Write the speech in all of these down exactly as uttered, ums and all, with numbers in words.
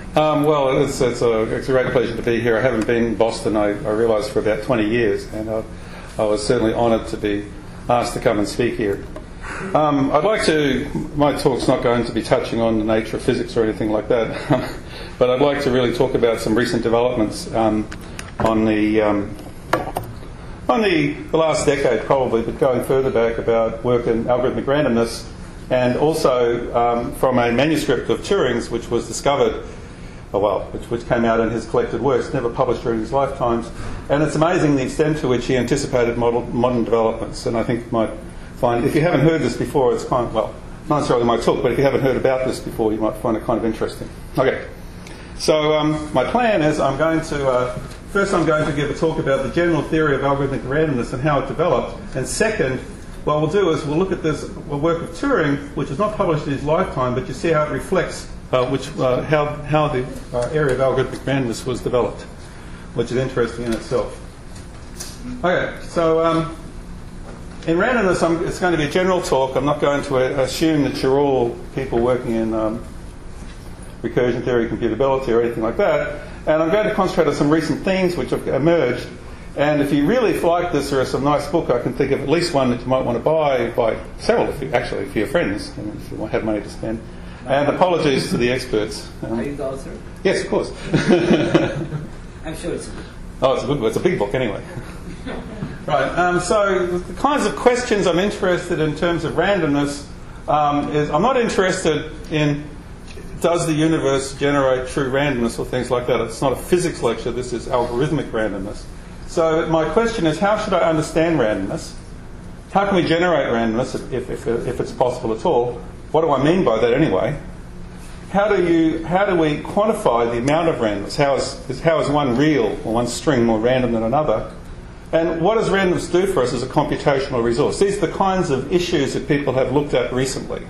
Um, well, it's, it's, a, it's a great pleasure to be here. I haven't been in Boston, I, I realise, for about twenty years, and I, I was certainly honoured to be asked to come and speak here. Um, I'd like to, my talk's not going to be touching on the nature of physics or anything like that, but I'd like to really talk about some recent developments um, on the um, on the, the last decade probably, but going further back about work in algorithmic randomness, and also um, from a manuscript of Turing's which was discovered, oh well, which, which came out in his collected works, never published during his lifetimes. And it's amazing the extent to which he anticipated model, modern developments. And I think you might find, if you haven't heard this before, it's kind of, well, not necessarily my talk, but if you haven't heard about this before, you might find it kind of interesting. Okay, so um, my plan is I'm going to, uh, first I'm going to give a talk about the general theory of algorithmic randomness and how it developed. And second, what we'll do is we'll look at this work of Turing, which is not published in his lifetime, but you see how it reflects Uh, which, uh, how, how the uh, area of algorithmic randomness was developed, which is interesting in itself. Okay, so um, in randomness, I'm, it's going to be a general talk. I'm not going to uh, assume that you're all people working in um, recursion theory, computability, or anything like that. And I'm going to concentrate on some recent themes which have emerged. And if you really like this, there is some nice book. I can think of at least one that you might want to buy, buy several, if you, actually, for your friends, if you have money to spend. And apologies to the experts. Um, Are you the author? Yes, of course. I'm sure it's a good book. Oh, it's a good book. It's a big book anyway. Right. Um, so the kinds of questions I'm interested in terms of randomness um, is I'm not interested in does the universe generate true randomness or things like that. It's not a physics lecture. This is algorithmic randomness. So my question is, how should I understand randomness? How can we generate randomness if, if, if it's possible at all? What do I mean by that anyway? How do you, how do we quantify the amount of randomness? How is, is, how is one real or one string more random than another? And what does randomness do for us as a computational resource? These are the kinds of issues that people have looked at recently.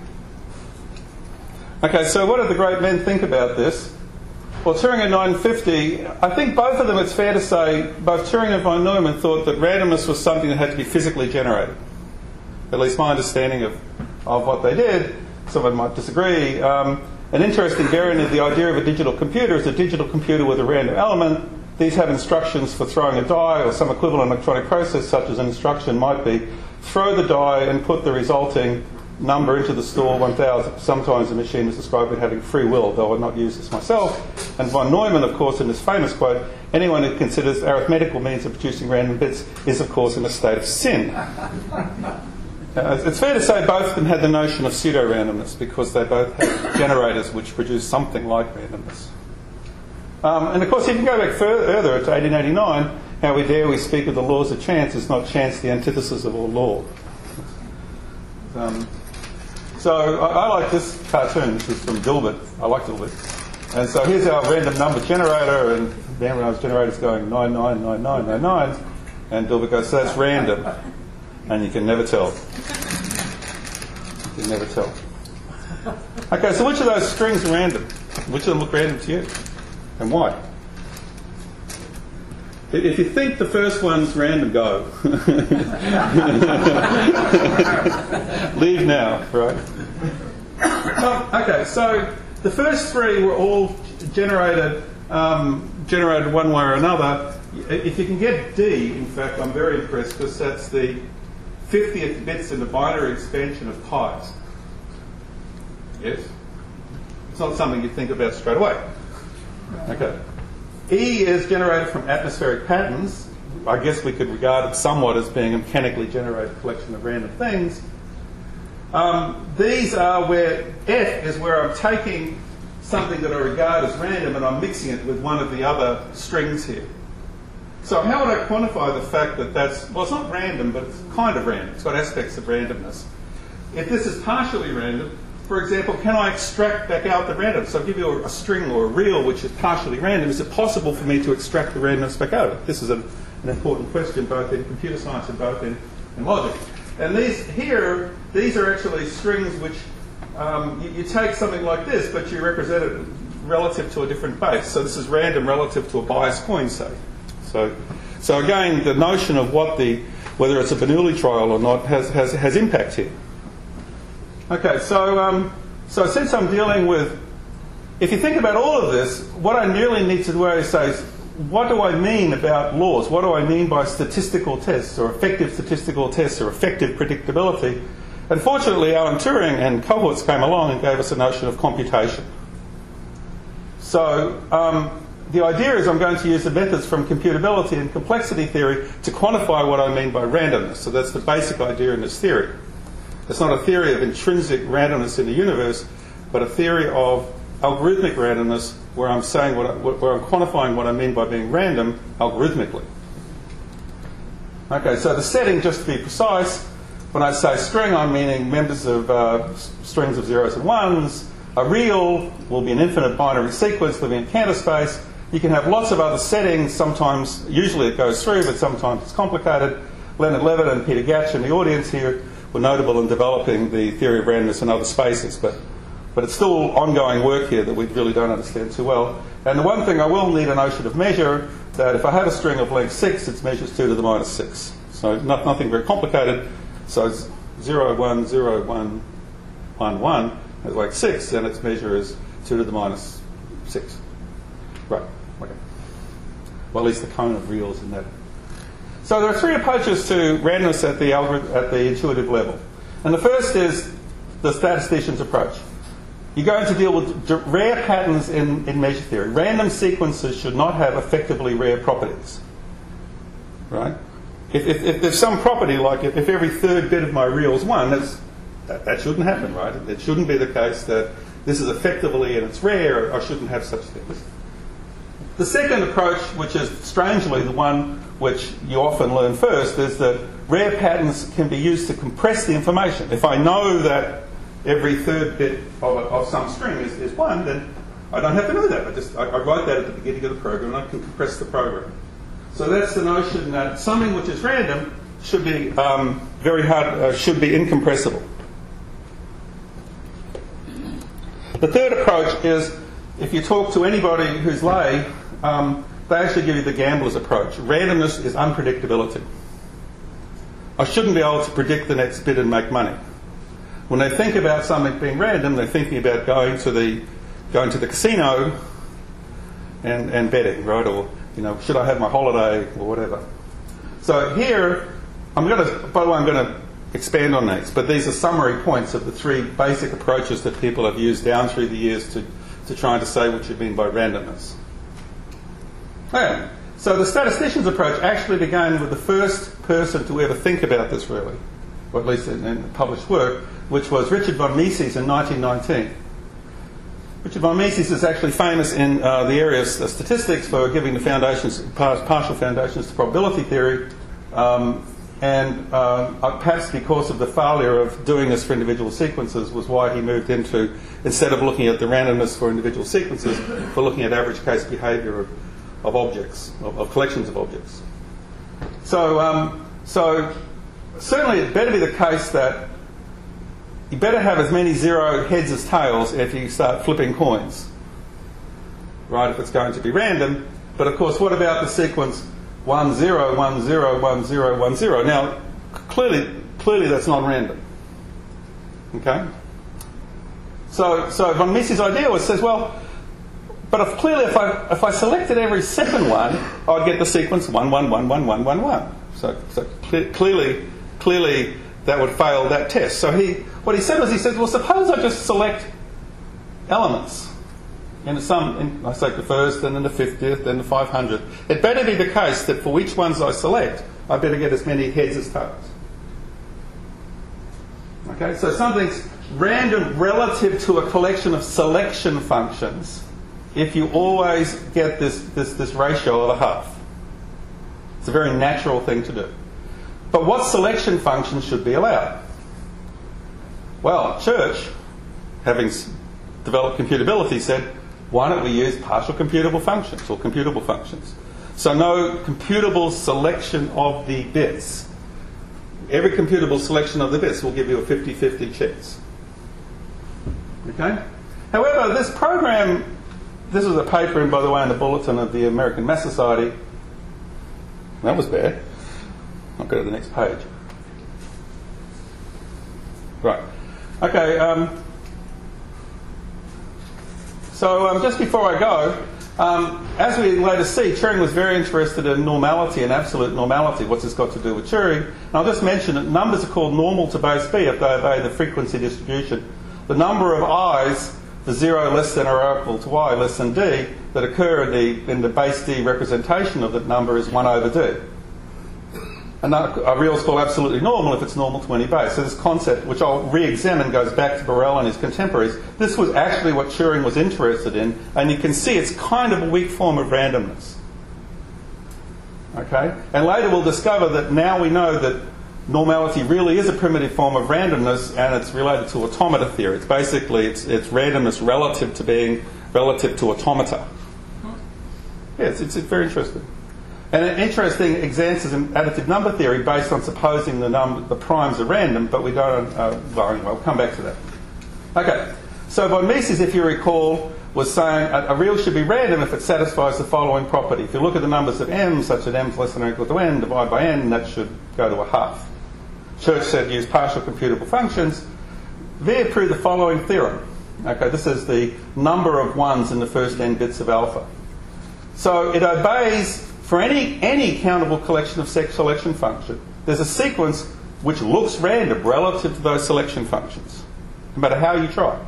Okay, so what did the great men think about this? Well, Turing in nineteen fifty, I think both of them, it's fair to say, both Turing and von Neumann thought that randomness was something that had to be physically generated. At least my understanding of, of what they did. Someone might disagree. Um, an interesting variant of the idea of a digital computer is a digital computer with a random element. These have instructions for throwing a die or some equivalent electronic process, such as an instruction might be throw the die and put the resulting number into the store one thousand. Sometimes the machine is described as having free will, though I've not used this myself. And von Neumann, of course, in this famous quote, anyone who considers arithmetical means of producing random bits is, of course, in a state of sin. Uh, it's fair to say both of them had the notion of pseudo-randomness because they both had generators which produce something like randomness. Um, and of course, if you go back further to eighteen eighty-nine, how we dare we speak of the laws of chance, is not chance the antithesis of all law. Um, so I, I like this cartoon. This is from Dilbert. I like Dilbert. And so here's our random number generator, and the random generator is going nine nine nine nine nine nine, and Dilbert goes, so that's random. And you can never tell. You can never tell. Okay, so which of those strings are random? Which of them look random to you? And why? If you think the first one's random, go. Leave now, right? Oh, okay, so the first three were all generated, um, generated one way or another. If you can get D, in fact, I'm very impressed because that's the fiftieth bits in the binary expansion of pies. Yes? It's not something you think about straight away. Okay. E is generated from atmospheric patterns. I guess we could regard it somewhat as being a mechanically generated collection of random things. Um, these are where F is where I'm taking something that I regard as random and I'm mixing it with one of the other strings here. So how would I quantify the fact that that's, well, it's not random, but it's kind of random. It's got aspects of randomness. If this is partially random, for example, can I extract back out the random? So I'll give you a, a string or a real which is partially random. Is it possible for me to extract the randomness back out? This is a, an important question both in computer science and both in, in logic. And these here, these are actually strings which um, you, you take something like this, but you represent it relative to a different base. So this is random relative to a biased coin, say. So, so again, the notion of what the, whether it's a Bernoulli trial or not, has, has, has impact here. Okay, so um, so since I'm dealing with if you think about all of this, what I really need to do is say, is, what do I mean about laws? What do I mean by statistical tests or effective statistical tests or effective predictability? Unfortunately, Alan Turing and cohorts came along and gave us a notion of computation. So um, the idea is I'm going to use the methods from computability and complexity theory to quantify what I mean by randomness. So that's the basic idea in this theory. It's not a theory of intrinsic randomness in the universe, but a theory of algorithmic randomness where I'm saying what I, where I'm quantifying what I mean by being random algorithmically. Okay, so the setting, just to be precise, when I say string, I'm meaning members of uh, strings of zeros and ones. A real will be an infinite binary sequence living in Cantor space. You can have lots of other settings. Sometimes, usually it goes through, but sometimes it's complicated. Leonard Levitt and Peter Gatch in the audience here were notable in developing the theory of randomness in other spaces, but, but it's still ongoing work here that we really don't understand too well. And the one thing I will need a notion of measure, that if I have a string of length six, it measures two to the minus six. So not, nothing very complicated. So it's zero, one, zero, one, one, one, as like six, and its measure is two to the minus six. Right, okay. Well, at least the cone of reals in that. So there are three approaches to randomness at the algorithm, at the intuitive level. And the first is the statistician's approach. You're going to deal with rare patterns in, in measure theory. Random sequences should not have effectively rare properties. Right? If, if, if there's some property, like if, if every third bit of my real is one, that's, that, that shouldn't happen, right? It shouldn't be the case that this is effectively and it's rare. I shouldn't have such things. The second approach, which is strangely the one which you often learn first, is that rare patterns can be used to compress the information. If I know that every third bit of, a, of some string is, is one, then I don't have to know that. I just I, I write that at the beginning of the program and I can compress the program. So that's the notion that something which is random should be um, very hard, uh, should be incompressible. The third approach is, if you talk to anybody who's lay, um, they actually give you the gambler's approach. Randomness is unpredictability. I shouldn't be able to predict the next bit and make money. When they think about something being random, they're thinking about going to the going to the casino and, and betting, right? Or, you know, should I have my holiday or whatever. So here, I'm going to, by the way, I'm going to expand on these, but these are summary points of the three basic approaches that people have used down through the years to, to trying to say what you mean by randomness. Okay. So the statistician's approach actually began with the first person to ever think about this, really, or at least in, in published work, which was Richard von Mises in nineteen nineteen. Richard von Mises is actually famous in uh, the area of statistics for giving the foundations, partial foundations to probability theory, um, and uh, perhaps because of the failure of doing this for individual sequences was why he moved into, instead of looking at the randomness for individual sequences, for looking at average case behaviour of, of objects, of, of collections of objects. So, um, so certainly it better be the case that you better have as many zero heads as tails if you start flipping coins, right, if it's going to be random. But of course, what about the sequence one, zero, one, zero, one, zero, one, zero? Now, clearly, clearly that's not random. Okay? So, so von Mises' idea was, says, well, but if clearly if I, if I selected every second one, I'd get the sequence one, one, one, one, one, one, one. So, so cle- clearly, clearly that would fail that test. So he, what he said was, he said, well, suppose I just select elements. In some, in, I select the first, and then the fiftieth, then the five hundredth. It better be the case that for each ones I select, I better get as many heads as tails. Okay, so something's random relative to a collection of selection functions if you always get this, this, this ratio of a half. It's a very natural thing to do. But what selection functions should be allowed? Well, Church, having developed computability, said, why don't we use partial computable functions or computable functions? So no computable selection of the bits. Every computable selection of the bits will give you a fifty-fifty chance. Okay? However, this program, this was a paper, in, by the way, in the bulletin of the American Math Society. That was bad. I'll go to the next page. Right. Okay. Um, So um, just before I go, um, as we later see, Turing was very interested in normality and absolute normality. What's this got to do with Turing? And I'll just mention that numbers are called normal to base B if they obey the frequency distribution. The number of i's for zero less than or equal to y less than d that occur in the, in the base D representation of that number is one over d. And a real is called absolutely normal if it's normal to any base. So this concept, which I'll re-examine, goes back to Borel and his contemporaries. This was actually what Turing was interested in, and you can see it's kind of a weak form of randomness. Okay? And later we'll discover that now we know that normality really is a primitive form of randomness, and it's related to automata theory. It's basically it's, it's randomness relative to being relative to automata. Yeah, it's, it's, it's very interesting. And an interesting example is in additive number theory based on supposing the number, the primes are random, but we don't, uh, well, anyway, we'll come back to that. Okay, so von Mises, if you recall, was saying a, a real should be random if it satisfies the following property. If you look at the numbers of m, such that m is less than or equal to n, divide by n, that should go to a half. Church said use partial computable functions. Vere proved the following theorem. Okay, this is the number of ones in the first n bits of alpha. So it obeys for any, any countable collection of sex selection function. There's a sequence which looks random relative to those selection functions, no matter how you try.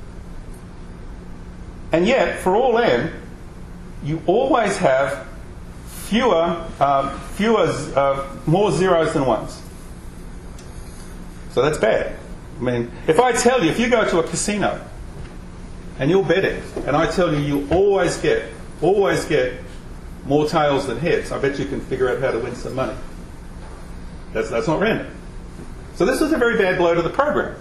And yet, for all n, you always have fewer, uh, fewer, uh, more zeros than ones. So that's bad. I mean, if I tell you, if you go to a casino and you're betting, and I tell you you always get, always get more tails than heads, I bet you can figure out how to win some money. That's, that's not random. So this was a very bad blow to the program.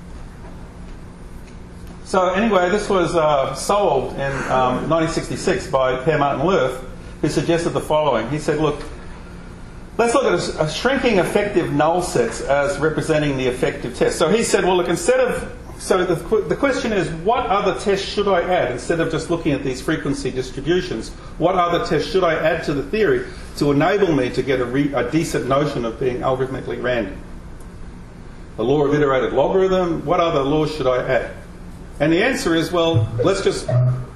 So anyway, this was uh, solved in um, nineteen sixty-six by Per Martin Löf, who suggested the following. He said, look, let's look at a, a shrinking effective null sets as representing the effective test. So he said, well, look, instead of... So the, the question is, what other tests should I add instead of just looking at these frequency distributions? What other tests should I add to the theory to enable me to get a, re, a decent notion of being algorithmically random? The law of iterated logarithm, what other laws should I add? And the answer is, well, let's just...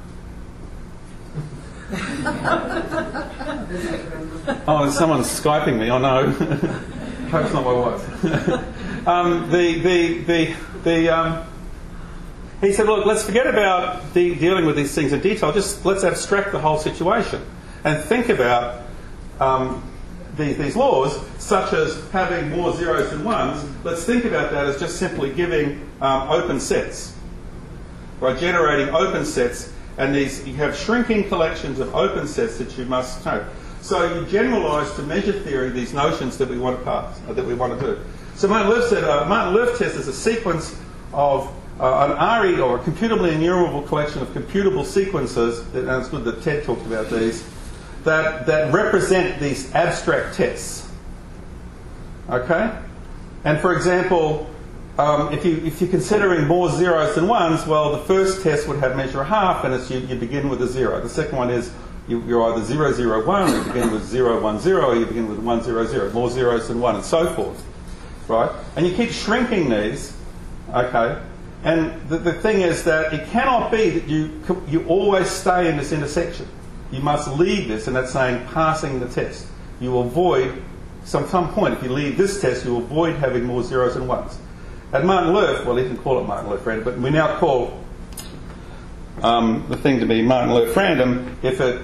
Oh, someone's Skyping me. Oh, no. Hope it's not my wife. um, the... the, the, the um, He said, look, let's forget about de- dealing with these things in detail. Just let's abstract the whole situation and think about um, the, these laws, such as having more zeros than ones. Let's think about that as just simply giving um, open sets, by generating open sets, and these you have shrinking collections of open sets that you must know. So you generalise to measure theory these notions that we want to pass, uh, that we want to do. So Martin Löf said, uh, Martin Löf test is a sequence of Uh, an R E, or a computably enumerable collection of computable sequences, and it's good that Ted talked about these, that, that represent these abstract tests. Okay? And for example, um, if, you, if you're considering more zeros than ones, well, the first test would have measure a half, and it's you, you begin with a zero. The second one is you, you're either zero, zero, one, or you begin with zero, one, zero, or you begin with one, zero, zero. More zeros than one, and so forth. Right? And you keep shrinking these, okay? And the, the thing is that it cannot be that you you always stay in this intersection. You must leave this, and that's saying passing the test. You avoid, some, some point, if you leave this test, you avoid having more zeros than ones. At Martin Löf, well, he didn't call it Martin Löf random, but we now call um, the thing to be Martin Löf random if it...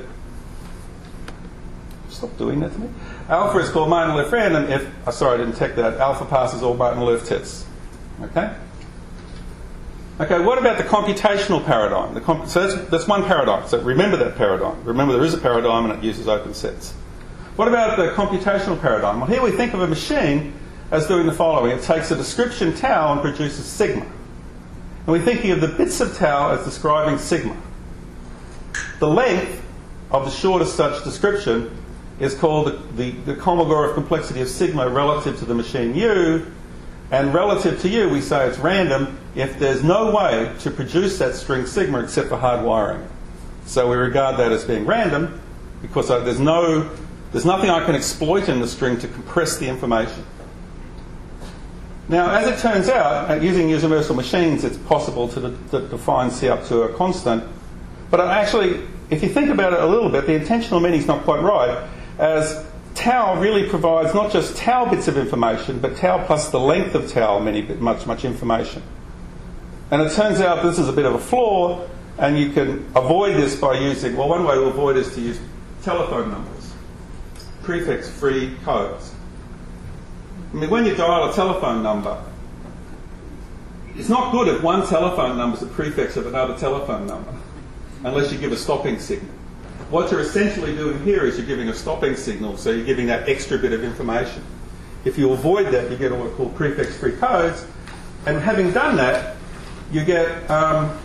Stop doing that to me. Alpha is called Martin Löf random if... Oh, sorry, I didn't take that. Alpha passes all Martin Löf tests. Okay? Okay, what about the computational paradigm? The comp- so that's, that's one paradigm. So remember that paradigm. Remember there is a paradigm and it uses open sets. What about the computational paradigm? Well, here we think of a machine as doing the following. It takes a description tau and produces sigma. And we're thinking of the bits of tau as describing sigma. The length of the shortest such description is called the, the, the Kolmogorov complexity of sigma relative to the machine U. And relative to U, we say it's random if there's no way to produce that string sigma except for hard wiring. So we regard that as being random because there's no, there's nothing I can exploit in the string to compress the information. Now, as it turns out, using universal machines, it's possible to, de- to define C up to a constant But actually, if you think about it a little bit, the intentional meaning is not quite right, as tau really provides not just tau bits of information, but tau plus the length of tau, many, much, much information. And it turns out this is a bit of a flaw, and you can avoid this by using, well, one way to avoid is to use telephone numbers, prefix-free codes. I mean, when you dial a telephone number, it's not good if one telephone number is a prefix of another telephone number, unless you give a stopping signal. What you're essentially doing here is you're giving a stopping signal, so you're giving that extra bit of information. If you avoid that, you get what are called prefix-free codes, and having done that, you get, um,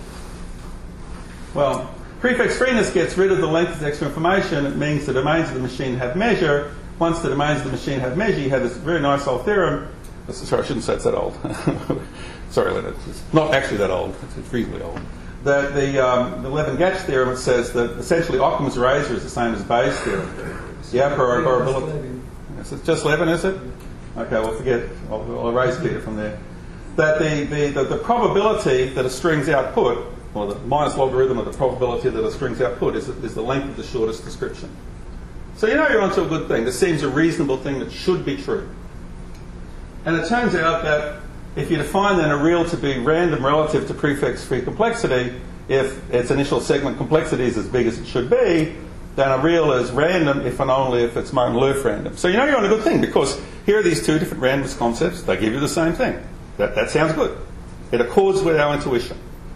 well, prefix freeness gets rid of the length of extra information. It means the domains of the machine have measure. Once the domains of the machine have measure, you have this very nice old theorem. Sorry, I shouldn't say it's that old. Sorry, Leonard. It's not actually that old. It's reasonably old. That the, um, the Levin-Gatch theorem, it says that essentially Occam's razor is the same as Bayes' theorem. The operability. It's just Levin, is it? Okay, well, forget. I'll, I'll erase Peter from there. That the, the, the, the probability that a string's output, or the minus logarithm of the probability that a string's output, is, is the length of the shortest description. So you know you're onto a good thing. This seems a reasonable thing that should be true. And it turns out that if you define then a real to be random relative to prefix-free complexity, if its initial segment complexity is as big as it should be, then a real is random if and only if it's Martin-Löf random. So you know you're on a good thing, because here are these two different randomness concepts. They give you the same thing. That, that sounds good. It accords with our intuition.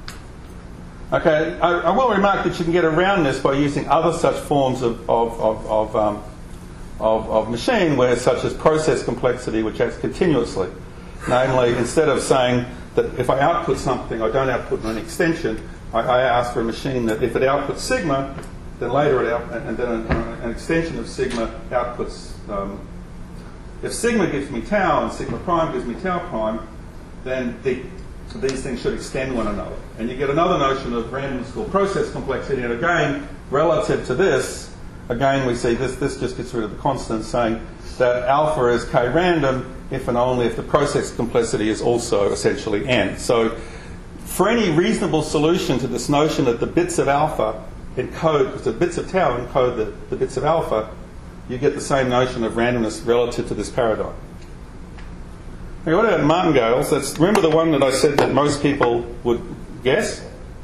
Okay, I, I will remark that you can get around this by using other such forms of, of, of, of, um, of, of machine, where such as process complexity, which acts continuously. Namely, instead of saying that if I output something, I don't output an extension, I, I ask for a machine that if it outputs sigma, then later it out, and then an, an extension of sigma outputs. Um, if sigma gives me tau and sigma prime gives me tau prime, then the, these things should extend one another. And you get another notion of randomness called process complexity, and again, relative to this, again we see this, this just gets rid of the constant, saying that alpha is k random if and only if the process complexity is also essentially n. So for any reasonable solution to this notion that the bits of alpha encode, the bits of tau encode the, the bits of alpha, you get the same notion of randomness relative to this paradigm. Okay, what about martingales? That's, remember the one that I said that most people would guess?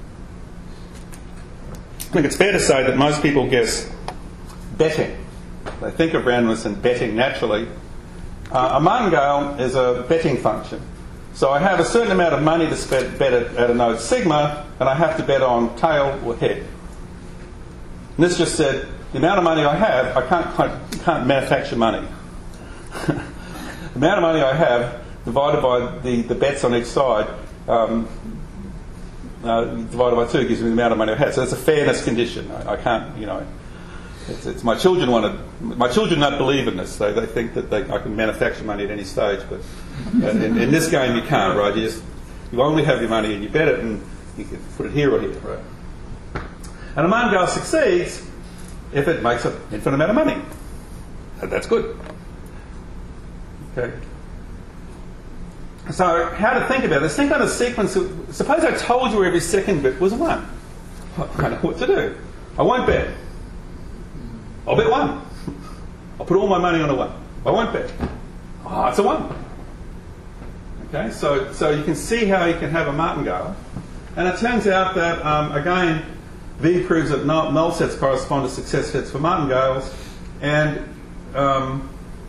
I think it's fair to say that most people guess betting. They think of randomness and betting naturally. Uh, a martingale is a betting function. So I have a certain amount of money to spend, bet at, at a node sigma, and I have to bet on tail or head. And this just said, the amount of money I have, I can't, I can't manufacture money. The amount of money I have divided by the, the bets on each side, um, uh, divided by two gives me the amount of money I have. So it's a fairness condition. I, I can't, you know, it's, it's my children want to, my children don't believe in this. They, they think that they, I can manufacture money at any stage, but in, in this game you can't, right? You just, you only have your money and you bet it, and you can put it here or here, right? And a martingale succeeds if it makes an infinite amount of money. And that's good. Okay. So how to think about this? Think on a sequence of, suppose I told you where every second bit was one. I know what to do. I won't bet. I'll bet one. I'll put all my money on a one. I won't bet. Oh, it's a one. Okay, so, so you can see how you can have a martingale. And it turns out that, um, again, V proves that null, null sets correspond to success sets for martingales. And um,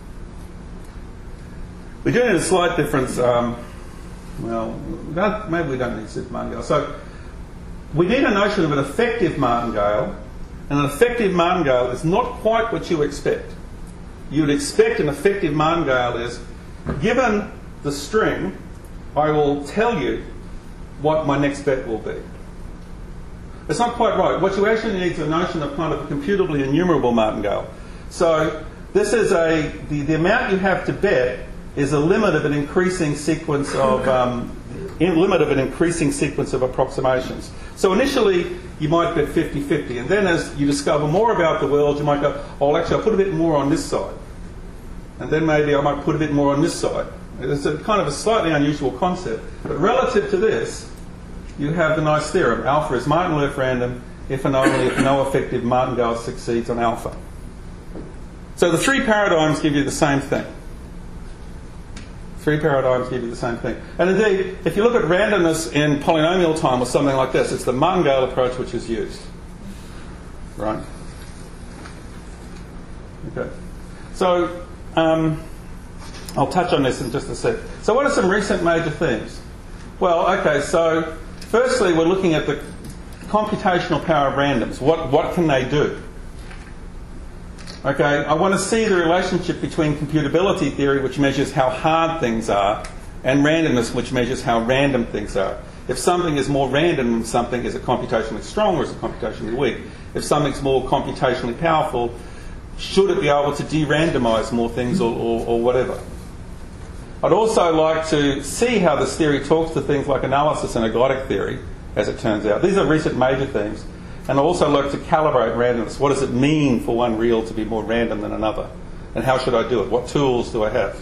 we're doing a slight difference. Um, well, we don't, maybe we don't need super martingale. So we need a notion of an effective martingale. And an effective martingale is not quite what you expect. You would expect an effective martingale is, given the string, I will tell you what my next bet will be. It's not quite right. What you actually need is a notion of kind of a computably enumerable martingale. So this is a, the, the amount you have to bet is a limit of an increasing sequence of, um, in limit of an increasing sequence of approximations. So initially you might bet fifty fifty, and then as you discover more about the world, you might go, oh, actually I'll put a bit more on this side. And then maybe I might put a bit more on this side. It's a kind of a slightly unusual concept. But relative to this, you have the nice theorem. Alpha is Martin-Löf random if and only if no effective martingale succeeds on alpha. So the three paradigms give you the same thing. Three paradigms give you the same thing. And indeed, if you look at randomness in polynomial time or something like this, it's the martingale approach which is used. Right? Okay. So, um, I'll touch on this in just a sec. So what are some recent major themes? Well, okay, so firstly we're looking at the computational power of randoms. What, what can they do? Okay, I want to see the relationship between computability theory, which measures how hard things are, and randomness, which measures how random things are. If something is more random than something, is it computationally strong or is it computationally weak? If something's more computationally powerful, should it be able to de-randomise more things or, or, or whatever? I'd also like to see how this theory talks to things like analysis and ergodic theory, as it turns out. These are recent major themes. And I'd also like to calibrate randomness. What does it mean for one real to be more random than another? And how should I do it? What tools do I have?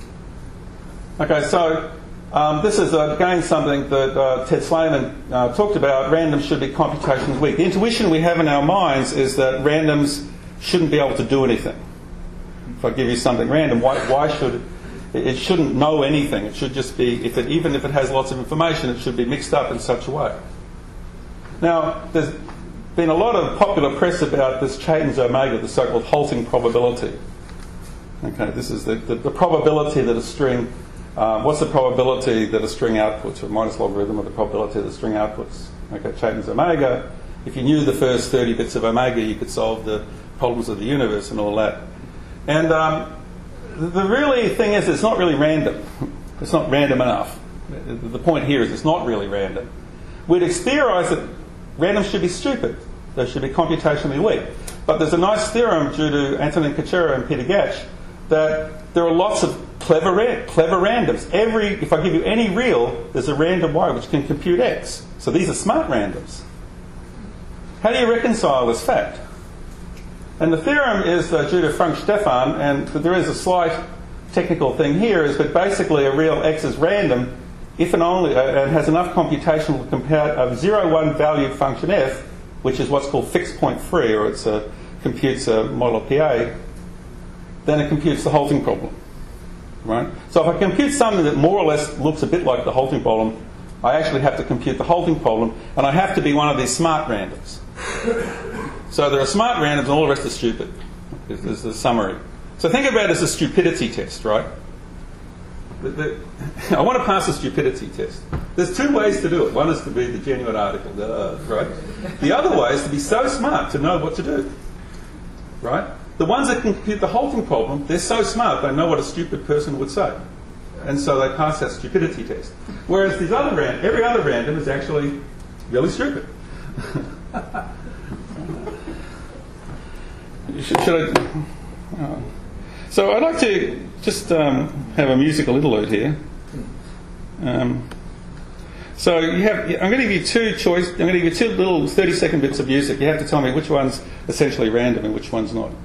Okay, so um, this is uh, again something that uh, Ted Slayman uh, talked about. Randoms should be computationally weak. The intuition we have in our minds is that randoms shouldn't be able to do anything. If I give you something random, why, why should it, it shouldn't know anything? It should just be, if it, even if it has lots of information, it should be mixed up in such a way. Now, there's been a lot of popular press about this Chaitin's omega, the so-called halting probability. Okay, this is the, the, the probability that a string, um, what's the probability that a string outputs, or minus logarithm of the probability that a string outputs? Okay, Chaitin's omega. If you knew the first thirty bits of omega, you could solve the problems of the universe and all that. And um, the, the really thing is, it's not really random. It's not random enough. The point here is it's not really random. We'd exteriorise that randoms should be stupid. They should be computationally weak. But there's a nice theorem due to Antonin Kuchera and Peter Gatch that there are lots of clever, ra- clever randoms. Every, if I give you any real, there's a random y which can compute x. So these are smart randoms. How do you reconcile this fact? And the theorem is uh, due to Frank Stefan, and there is a slight technical thing here, is that basically a real x is random if and only, uh, and has enough computation to compute a zero one valued function f, which is what's called fixed point free, or it uh, computes a model P A, then it computes the halting problem. Right? So if I compute something that more or less looks a bit like the halting problem, I actually have to compute the halting problem, and I have to be one of these smart randoms. So there are smart randoms and all the rest are stupid, is the summary. So think about it as a stupidity test, right? The, the, I want to pass a stupidity test. There's two ways to do it. One is to be the genuine article, uh, right? The other way is to be so smart to know what to do, right? The ones that can compute the halting problem, they're so smart they know what a stupid person would say. And so they pass that stupidity test. Whereas these other ran- every other random is actually really stupid. should, should I... Oh. So I'd like to just um, have a musical interlude here. Um, so you have, I'm going to give you two choice. I'm going to give you two little thirty-second bits of music. You have to tell me which one's essentially random and which one's not.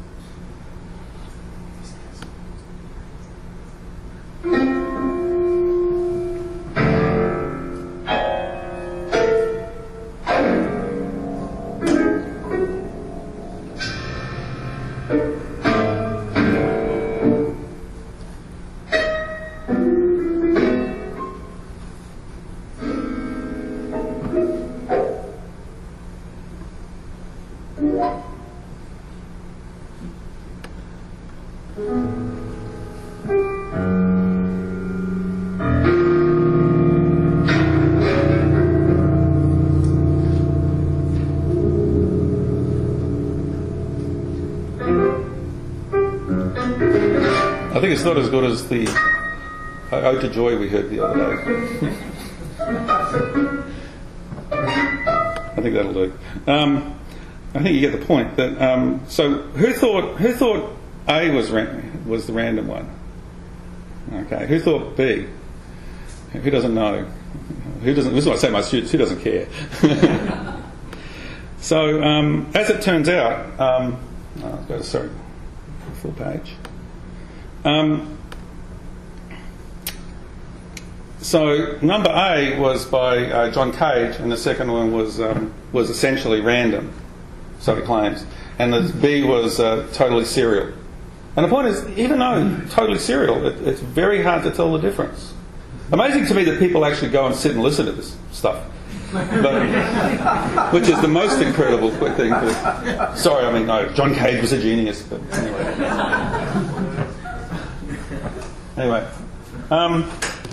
I think it's not as good as the Ode to Joy we heard the other day. I think that'll do. Um, I think you get the point. That um, so who thought who thought A was ran- was the random one? Okay, who thought B? Who doesn't know? Who doesn't? This is what I say to my students. Who doesn't care? So um, as it turns out, um, oh, I've got to, sorry, full page. Um, so number A was by uh, John Cage, and the second one was um, was essentially random, so he claims, and the B was uh, totally serial. And the point is, even though totally serial, it, it's very hard to tell the difference. Amazing to me that people actually go and sit and listen to this stuff, but, which is the most incredible thing. To, sorry, I mean, no, John Cage was a genius, but anyway. Anyway. Um,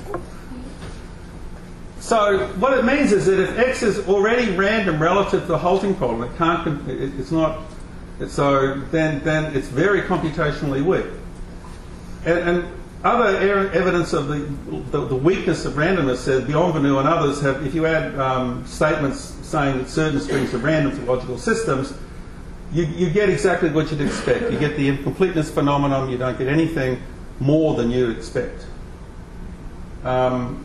so what it means is that if X is already random relative to the halting problem, it can't, it, it's not, it, so then, then it's very computationally weak. And, and other er- evidence of the, the, the weakness of randomness said Bienvenu and others have, if you add um, statements saying that certain strings are random to logical systems, you, you get exactly what you'd expect. You get the incompleteness phenomenon, you don't get anything more than you'd expect. Um,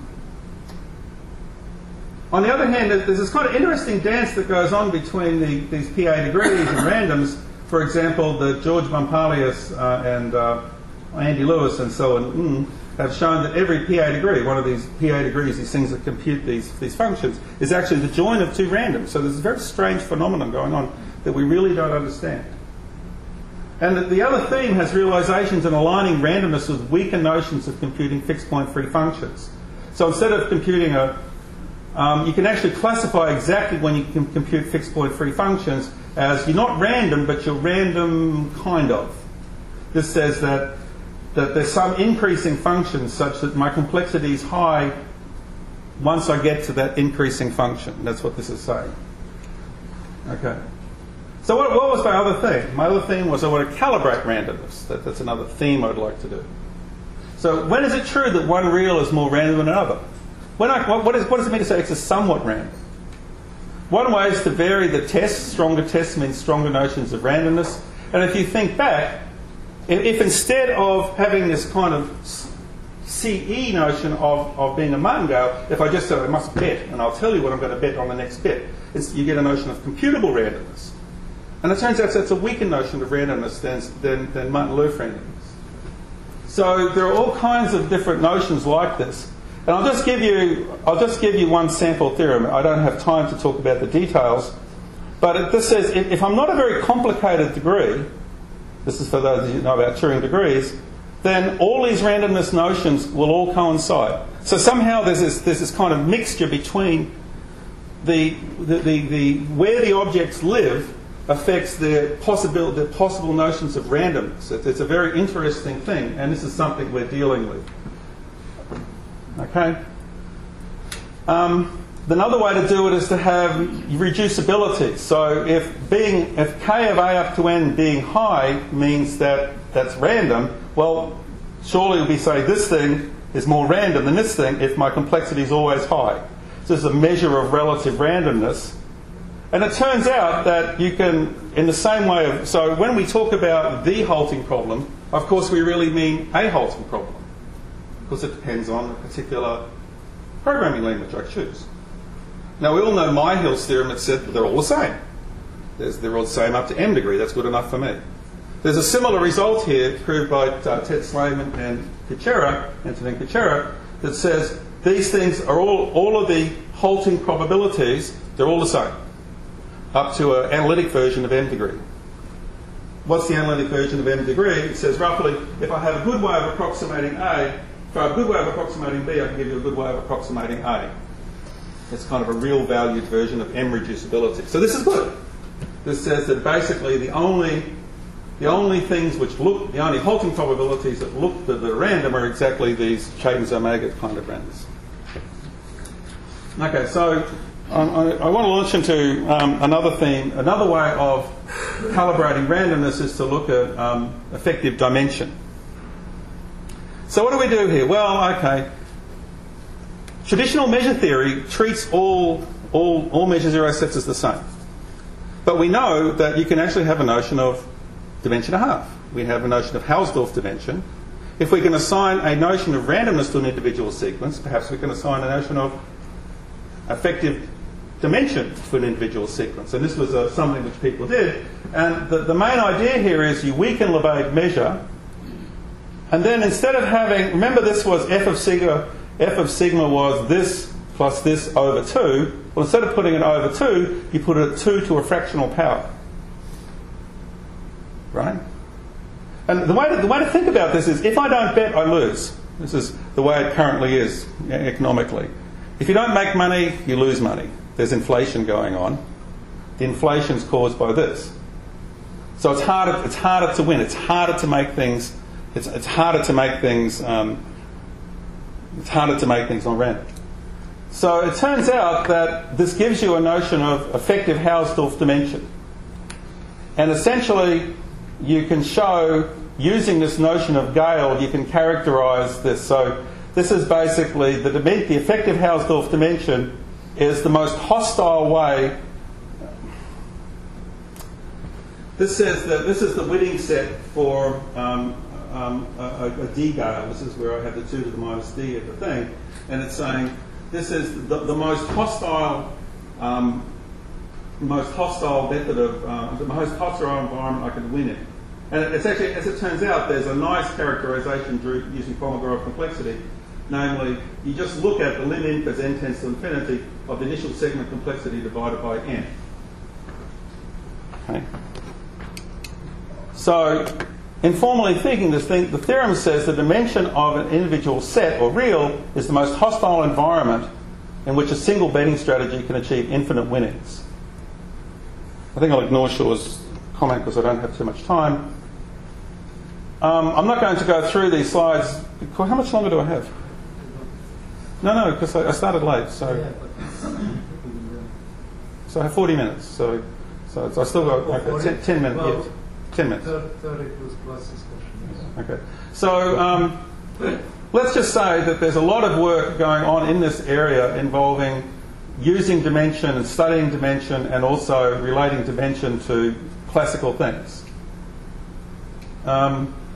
on the other hand, there's this kind of interesting dance that goes on between the, these P A degrees and randoms. For example, the George Bompalius uh, and uh, Andy Lewis and so on mm, have shown that every P A degree, one of these P A degrees, these things that compute these, these functions, is actually the join of two randoms. So there's a very strange phenomenon going on that we really don't understand. And the other theme has realizations in aligning randomness with weaker notions of computing fixed point free functions. So instead of computing a, um, you can actually classify exactly when you can compute fixed point free functions as you're not random, but you're random kind of. This says that, that there's some increasing function such that my complexity is high once I get to that increasing function. That's what this is saying. Okay. So what, what was my other theme? My other theme was I want to calibrate randomness. That, that's another theme I'd like to do. So when is it true that one real is more random than another? When I, what, what, is, what does it mean to say X is somewhat random? One way is to vary the test. Stronger tests mean stronger notions of randomness. And if you think back, if, if instead of having this kind of C E notion of, of being a martingale, if I just said I must bet, and I'll tell you what I'm going to bet on the next bet, it's, you get a notion of computable randomness. And it turns out that's a weaker notion of randomness than, than, than Martin-Löf randomness. So there are all kinds of different notions like this. And I'll just give you, I'll just give you one sample theorem. I don't have time to talk about the details. But it, this says if, if I'm not a very complicated degree, this is for those of you who know about Turing degrees, then all these randomness notions will all coincide. So somehow there's this, there's this kind of mixture between the, the, the, the where the objects live affects the possible, the possible notions of randomness. It, it's a very interesting thing, and this is something we're dealing with. Okay. Um, another way to do it is to have reducibility. So if being if k of a up to n being high means that that's random, well, surely we'll be saying this thing is more random than this thing if my complexity is always high. So this is a measure of relative randomness. And it turns out that you can, in the same way of, so when we talk about the halting problem, of course we really mean a halting problem. Because it depends on a particular programming language I choose. Now we all know Myhill's theorem that said they're all the same. There's, they're all the same up to m degree. That's good enough for me. There's a similar result here proved by uh, Ted Slayman and Kuchera, Antonin Kuchera, that says these things are all, all of the halting probabilities, they're all the same, up to an analytic version of m degree. What's the analytic version of m degree? It says roughly, if I have a good way of approximating A, if I have a good way of approximating B, I can give you a good way of approximating A. It's kind of a real valued version of m reducibility. So this is good. This says that basically the only the only things which look, the only halting probabilities that look that are random are exactly these Chaitin's omega kind of randomness. Okay, so I, I, I want to launch into um, another theme. Another way of calibrating randomness is to look at um, effective dimension. So what do we do here? Well, okay. Traditional measure theory treats all, all, all measure zero sets as the same. But we know that you can actually have a notion of dimension a half. We have a notion of Hausdorff dimension. If we can assign a notion of randomness to an individual sequence, perhaps we can assign a notion of effective dimension to an individual sequence. And this was uh, something which people did. And the, the main idea here is you weaken Lebesgue measure. And then instead of having, remember this was f of sigma, f of sigma was this plus this over two, well, instead of putting it over two, you put it at two to a fractional power. Right? And the way, to, the way to think about this is, if I don't bet, I lose. This is the way it currently is economically. If you don't make money, you lose money. There's inflation going on. The inflation's caused by this. So it's harder, it's harder to win. It's harder to make things, it's, it's harder to make things, um, it's harder to make things on random. So it turns out that this gives you a notion of effective Hausdorff dimension. And essentially, you can show, using this notion of Gale, you can characterise this. So this is basically the, the effective Hausdorff dimension is the most hostile way. This says that this is the Witting set for um, um, a, a D Gale. This is where I have the two to the minus D at the thing, and it's saying this is the, the most hostile, um, most hostile method of uh, the most hostile environment I can win in. And it's actually, as it turns out, there's a nice characterisation using Kolmogorov complexity. Namely, you just look at the lim inf as n tends to infinity of the initial segment complexity divided by n. Okay. So, informally thinking, this thing, the theorem says the dimension of an individual set, or real, is the most hostile environment in which a single betting strategy can achieve infinite winnings. I think I'll ignore Shaw's comment because I don't have too much time. Um, I'm not going to go through these slides. How much longer do I have? No, no, because I, I started late, so so I have forty minutes. So, so it's, I still got okay, ten, ten minutes. Well, yes, ten minutes. thirty plus plus discussion. Okay. So um, let's just say that there's a lot of work going on in this area involving using dimension and studying dimension, and also relating dimension to classical things. Um,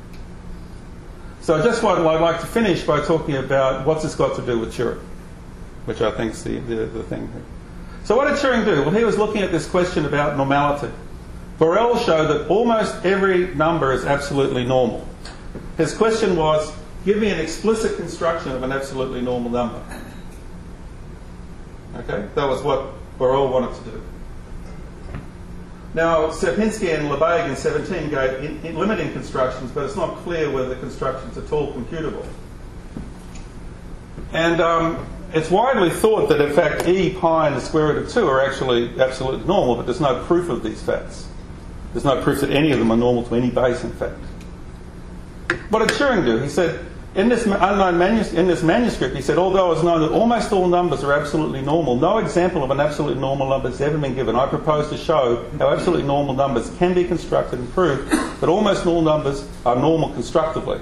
so I just want, I'd like to finish by talking about what's this got to do with Turing, which I think is the, the, the thing here. So what did Turing do? Well, he was looking at this question about normality. Borel showed that almost every number is absolutely normal. His question was, give me an explicit construction of an absolutely normal number. Okay, that was what Borel wanted to do. Now, Sierpinski and Lebesgue in seventeen gave in, in limiting constructions, but it's not clear whether the constructions are at all computable. And um, it's widely thought that, in fact, e, pi, and the square root of two are actually absolutely normal, but there's no proof of these facts. There's no proof that any of them are normal to any base, in fact. What did Turing do? He said, in this unknown manus- in this manuscript, he said, although it's known that almost all numbers are absolutely normal, no example of an absolutely normal number has ever been given. I propose to show how absolutely normal numbers can be constructed and prove that almost all numbers are normal constructively.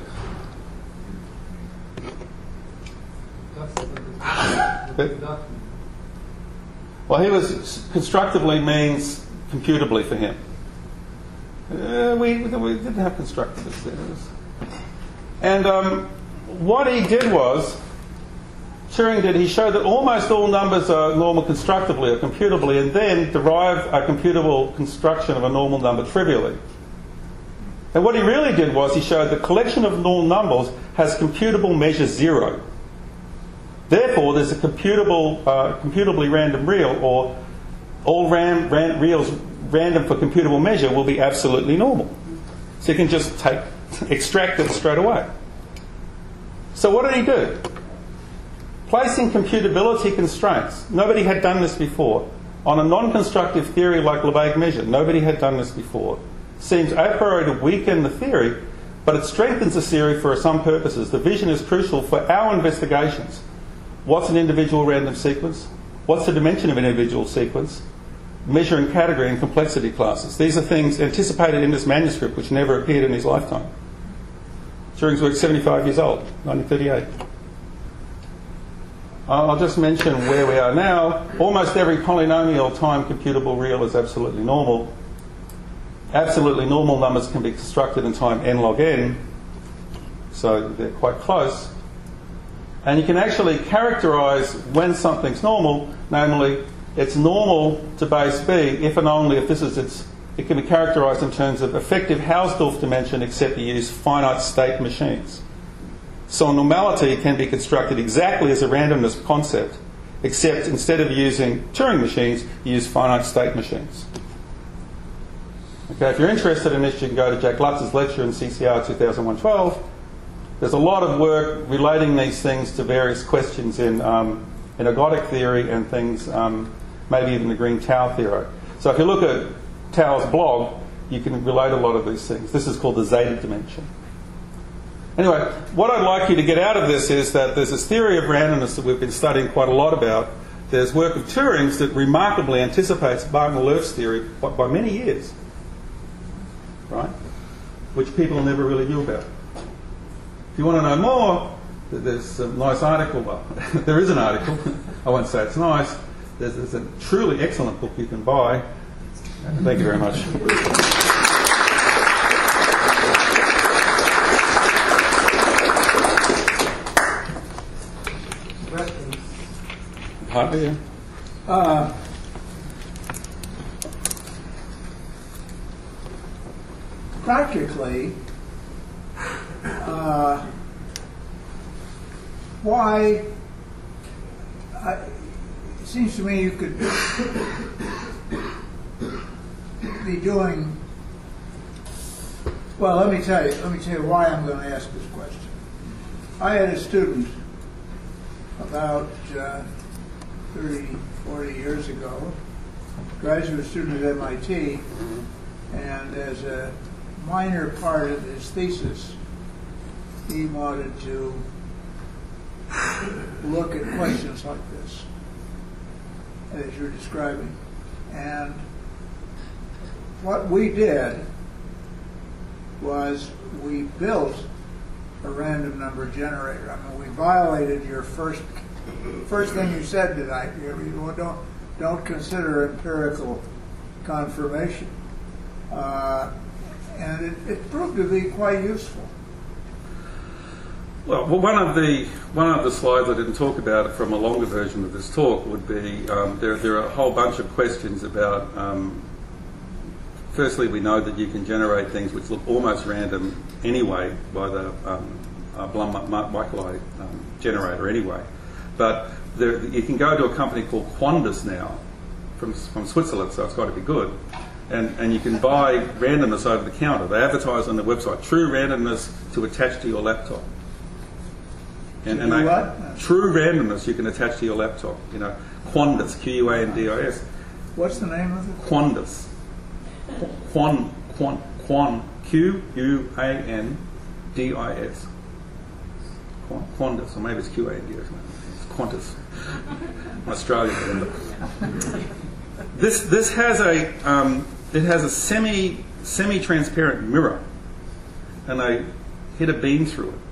But, well, he was constructively means computably for him. Uh, we, we didn't have constructivists there. And um, what he did was, Turing did, he showed that almost all numbers are normal constructively or computably, and then derived a computable construction of a normal number trivially. And what he really did was he showed the collection of normal numbers has computable measure zero. Therefore, there's a computable, uh, computably random real, or all ram, ran, reals random for computable measure will be absolutely normal. So you can just take, extract it straight away. So what did he do? Placing computability constraints. Nobody had done this before. On a non-constructive theory like Lebesgue measure, nobody had done this before. Seems a priori to weaken the theory, but it strengthens the theory for some purposes. The vision is crucial for our investigations. What's an individual random sequence? What's the dimension of an individual sequence? Measure and category and complexity classes. These are things anticipated in this manuscript which never appeared in his lifetime. Turing's work, seventy-five years old, nineteen thirty-eight. I'll just mention where we are now. Almost every polynomial time computable real is absolutely normal. Absolutely normal numbers can be constructed in time n log n, so they're quite close. And you can actually characterise when something's normal, namely, it's normal to base B if and only if this is its, it can be characterised in terms of effective Hausdorff dimension except you use finite state machines. So a normality can be constructed exactly as a randomness concept, except instead of using Turing machines, you use finite state machines. Okay, if you're interested in this, you can go to Jack Lutz's lecture in C C R two thousand one twelve. There's a lot of work relating these things to various questions in, um, in ergodic theory and things, um, maybe even the green tau theory. So if you look at Tau's blog, you can relate a lot of these things. This is called the zeta dimension. Anyway, what I'd like you to get out of this is that there's this theory of randomness that we've been studying quite a lot about. There's work of Turing's that remarkably anticipates Wagner-Lurf's theory by, by many years, right? Which people never really knew about. If you want to know more, there's a nice article. Well, there is an article. I won't say it's nice. There's, there's a truly excellent book you can buy. Thank you very much. Hi, yeah. Uh, practically, uh, why, I, it seems to me you could be doing, well, let me tell you, let me tell you why I'm going to ask this question. I had a student about uh, thirty, forty years ago, graduate student at M I T, and as a minor part of his thesis, he wanted to look at questions like this, as you're describing. And what we did was we built a random number generator. I mean, we violated your first first thing you said tonight. You don't don't consider empirical confirmation, uh, and it, it proved to be quite useful. Well, well, one of the one of the slides I didn't talk about from a longer version of this talk would be um, there. There are a whole bunch of questions about. Um, firstly, we know that you can generate things which look almost random anyway by the um, uh, Blum-Michaeli um, generator anyway. But there, you can go to a company called Quandus now from from Switzerland, so it's got to be good. And, and you can buy randomness over the counter. They advertise on their website, true randomness to attach to your laptop. And, and Do they, what? True randomness you can attach to your laptop. You know, Quandus, Q U A N D I S. What's the name of it? Quandus. Quan, quan, quan, Q U A N D I S. Quandus, or maybe it's Q A N D I S. It's Qantas. I'm Australian. This this has a um, it has a semi semi transparent mirror, and they hit a beam through it,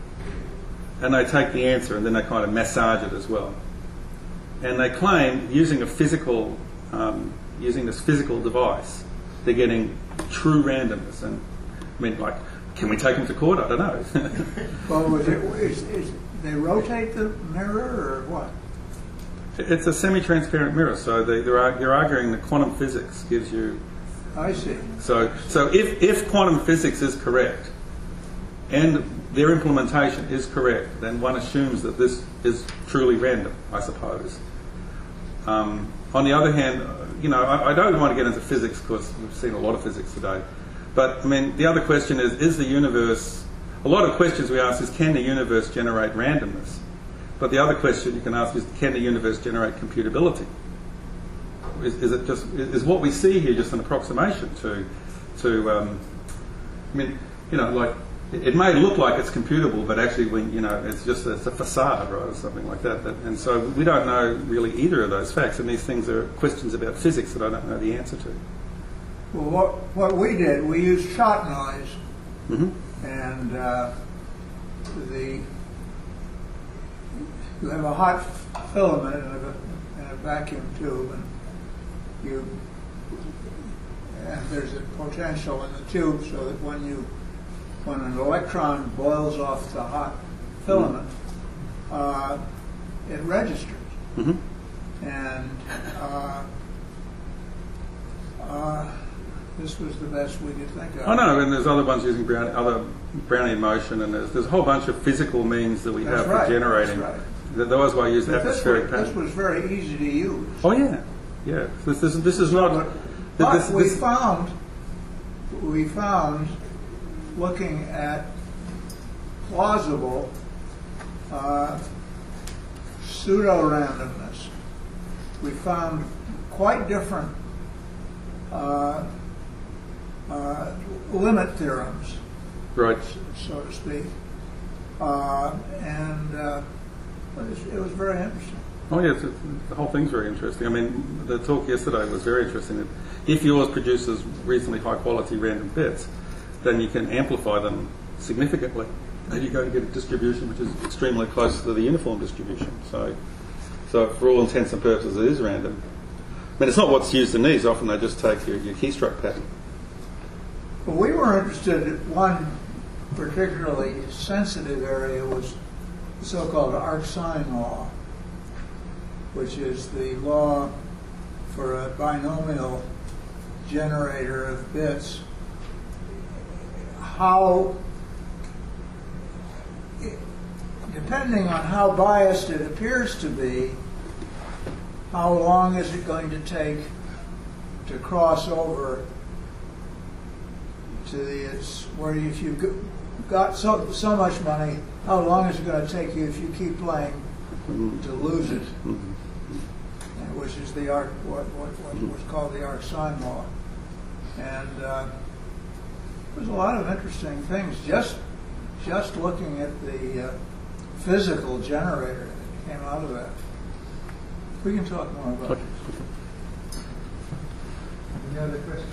and they take the answer and then they kind of massage it as well, and they claim using a physical um, using this physical device, they're getting true randomness. And I mean, like, can we take them to court? I don't know. Well, was it, is, is, they rotate the mirror or what? It's a semi-transparent mirror, so they, they're, you're arguing that quantum physics gives you. I see. So, so if, if quantum physics is correct, and their implementation is correct, then one assumes that this is truly random, I suppose. Um, on the other hand, you know, I, I don't want to get into physics because we've seen a lot of physics today. But, I mean, the other question is, is the universe... A lot of questions we ask is, can the universe generate randomness? But the other question you can ask is, can the universe generate computability? Is, is it just... Is what we see here just an approximation to... to um, I mean, you know, like... It may look like it's computable, but actually, when you know, it's just a, it's a facade, right, or something like that. And so we don't know really either of those facts. And these things are questions about physics that I don't know the answer to. Well, what what we did, we used shot noise, Mm-hmm. and uh, the you have a hot filament in a, in a vacuum tube, and you and there's a potential in the tube, so that when you when an electron boils off the hot filament, uh, it registers. Mm-hmm. And uh, uh, this was the best we could think of. Oh no, and there's other ones using Brown, other Brownian motion, and there's, there's a whole bunch of physical means that we That's have right, for generating. that's right. That that was why I used But this, atmospheric was, pattern. this was very easy to use. Oh yeah, yeah. This this, this is not. But this, we this, found, we found, looking at plausible uh, pseudo-randomness, we found quite different uh, uh, limit theorems, right. so to speak, uh, and uh, it, was, it was very interesting. Oh yes, it's, the whole thing's very interesting. I mean, the talk yesterday was very interesting. That if yours produces reasonably high quality random bits, then you can amplify them significantly, and you go and get a distribution which is extremely close to the uniform distribution. So, so for all intents and purposes, it is random. I mean, it's not what's used in these. Often they just take your, your keystroke pattern. Well, we were interested in one particularly sensitive area was the so-called arc-sine law, which is the law for a binomial generator of bits. How, depending on how biased it appears to be, how long is it going to take to cross over to the, it's where if you've got so, so much money, how long is it going to take you if you keep playing to lose it? And which is the arc, what, what, what was called the arc-sine law. And uh, there's a lot of interesting things just just looking at the uh, physical generator that came out of that. We can talk more about Okay. it. Any other questions?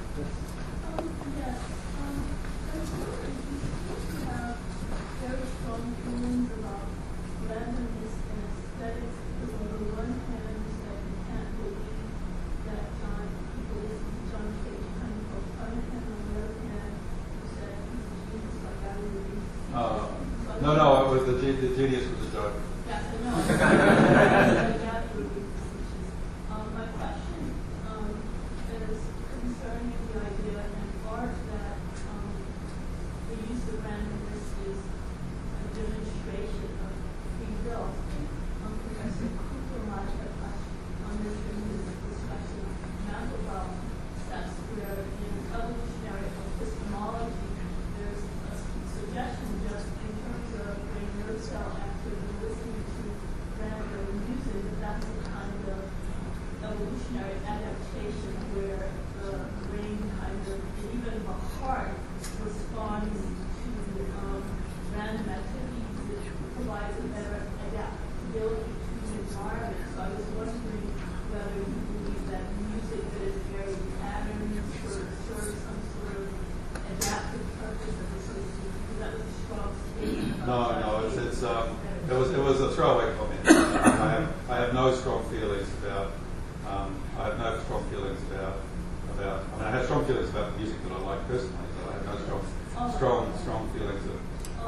Um, yes. Um, I was wondering if you have very strong feelings about randomness and aesthetics, because on the one hand, you said you can't believe that John, people listen to John Cage kind of poke fun at him. On the other hand, you said he's a genius like I would be. Uh, no, no, it was the, the genius was a joke. Yes, I know. That would be facetious. Um, my question um, is concerning the idea in part that um, the use of randomness is a demonstration of free will. Um, Professor Cooper might have touched on this in his discussion of Mandelbrot steps, where in evolutionary epistemology there's a suggestion just in terms of brain nerve cell activity listening to random music, that that's a kind of evolutionary adaptation where the brain kind of, and even the heart, responds to um, random activities, which provides a better adaptability to the environment. So I was wondering whether you believe that music that is very patterned sort of serves some sort of adaptive purpose as opposed to, because that was a strong statement. No, no, it's, it's um, it was it was a throwaway comment. I have I have no strong feelings about um, I have no strong feelings about about I mean I have strong feelings about the music that I like personally, but I have no strong strong strong feelings of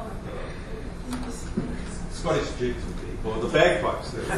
uh, Scottish jigs would be, or the bagpipes. There we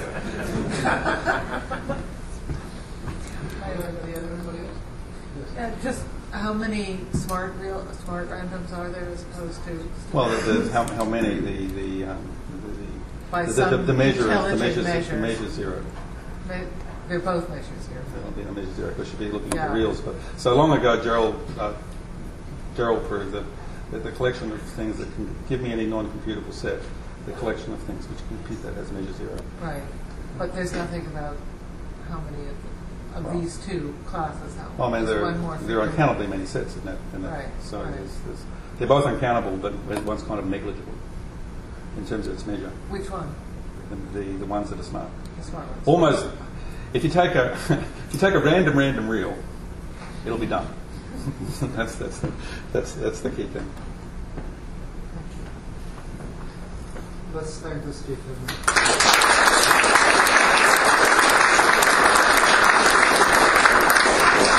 go. Yeah, just how many smart real smart randoms are there as opposed to? Well, the, the, how, how many the the um, By the, the, the, some the measure is the intelligent measure measures. the measure zero. They, they're both measures here. It'll be a measure zero because should be looking Yeah. at the reals. But so long ago, Gerald uh, Gerald proved that, that the collection of things that can give me any non-computable set, the collection of things which compute that as measure zero. Right, but there's nothing about how many of, of Well, these two classes. How Well, I mean, there's there, one more there are for- uncountably many sets in that. In that. Right, So right. There's, there's, they're both uncountable, but one's kind of negligible in terms of its measure. Which one? The, the, the ones that are smart. The smart ones. Almost, if you take a if you take a random random reel, it'll be done. that's that's the, that's that's the key thing. Let's thank the speaker.